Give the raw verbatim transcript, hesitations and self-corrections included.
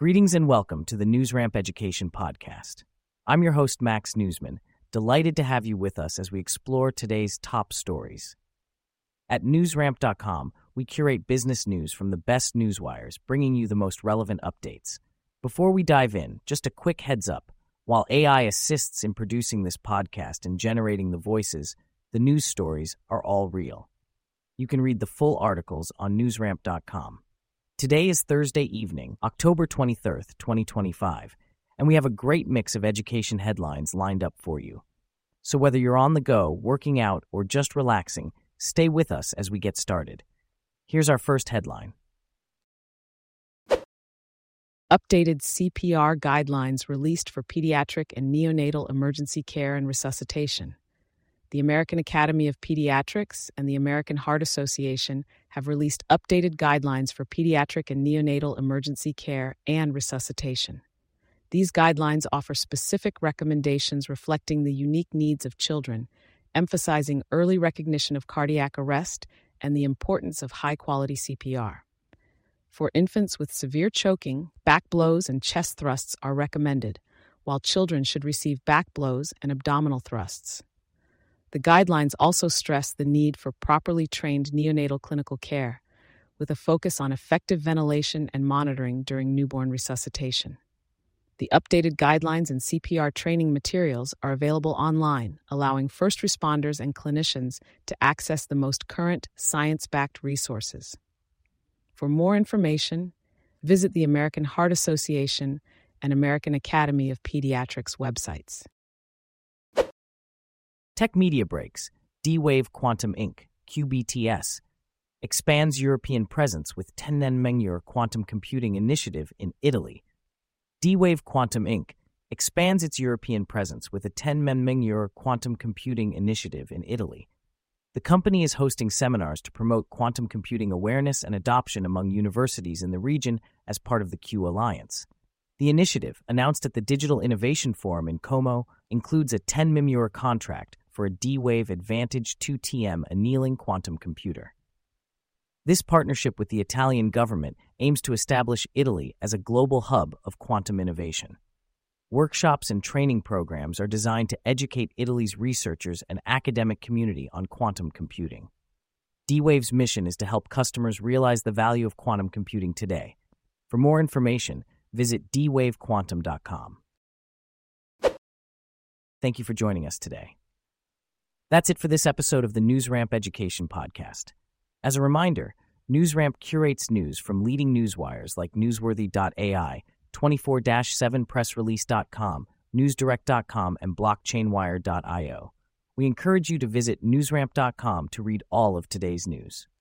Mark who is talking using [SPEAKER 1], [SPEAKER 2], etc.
[SPEAKER 1] Greetings and welcome to the NewsRamp Education Podcast. I'm your host, Max Newsman, delighted to have you with us as we explore today's top stories. At newsramp dot com, we curate business news from the best newswires, bringing you the most relevant updates. Before we dive in, just a quick heads up. While A I assists in producing this podcast and generating the voices, the news stories are all real. You can read the full articles on newsramp dot com. Today is Thursday evening, October twenty-third, twenty twenty-five, and we have a great mix of education headlines lined up for you. So whether you're on the go, working out, or just relaxing, stay with us as we get started. Here's our first headline.
[SPEAKER 2] Updated C P R guidelines released for pediatric and neonatal emergency care and resuscitation. The American Academy of Pediatrics and the American Heart Association have released updated guidelines for pediatric and neonatal emergency care and resuscitation. These guidelines offer specific recommendations reflecting the unique needs of children, emphasizing early recognition of cardiac arrest and the importance of high-quality C P R. For infants with severe choking, back blows and chest thrusts are recommended, while children should receive back blows and abdominal thrusts. The guidelines also stress the need for properly trained neonatal clinical care, with a focus on effective ventilation and monitoring during newborn resuscitation. The updated guidelines and C P R training materials are available online, allowing first responders and clinicians to access the most current, science-backed resources. For more information, visit the American Heart Association and American Academy of Pediatrics websites.
[SPEAKER 1] Tech Media Breaks, D-Wave Quantum Incorporated, Q B T S, expands European presence with ten nanometer quantum computing initiative in Italy. D-Wave Quantum Incorporated expands its European presence with a ten nanometer quantum computing initiative in Italy. The company is hosting seminars to promote quantum computing awareness and adoption among universities in the region as part of the Q Alliance. The initiative, announced at the Digital Innovation Forum in Como, includes a ten nanometer contract for a D-Wave Advantage two T M annealing quantum computer. This partnership with the Italian government aims to establish Italy as a global hub of quantum innovation. Workshops and training programs are designed to educate Italy's researchers and academic community on quantum computing. D-Wave's mission is to help customers realize the value of quantum computing today. For more information, visit d wave quantum dot com. Thank you for joining us today. That's it for this episode of the NewsRamp Education Podcast. As a reminder, NewsRamp curates news from leading newswires like newsworthy dot A I, twenty-four seven press release dot com, newsdirect dot com, and blockchainwire dot io. We encourage you to visit newsramp dot com to read all of today's news.